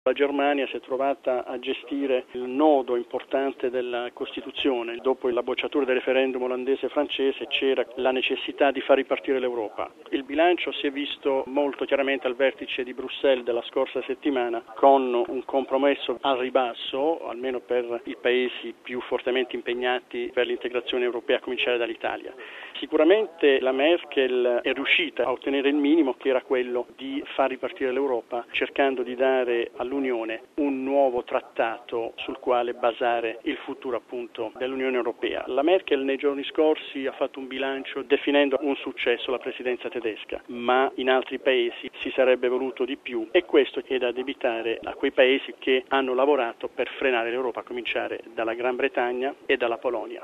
La Germania si è trovata a gestire il nodo importante della Costituzione. Dopo la bocciatura del referendum olandese e francese c'era la necessità di far ripartire l'Europa. Il bilancio si è visto molto chiaramente al vertice di Bruxelles della scorsa settimana con un compromesso al ribasso, almeno per i paesi più fortemente impegnati per l'integrazione europea, a cominciare dall'Italia. Sicuramente la Merkel è riuscita a ottenere il minimo, che era quello di far ripartire l'Europa, cercando di dare all'Unione un nuovo trattato sul quale basare il futuro appunto dell'Unione Europea. La Merkel nei giorni scorsi ha fatto un bilancio definendo un successo la presidenza tedesca, ma in altri paesi si sarebbe voluto di più, e questo è da addebitare a quei paesi che hanno lavorato per frenare l'Europa, a cominciare dalla Gran Bretagna e dalla Polonia.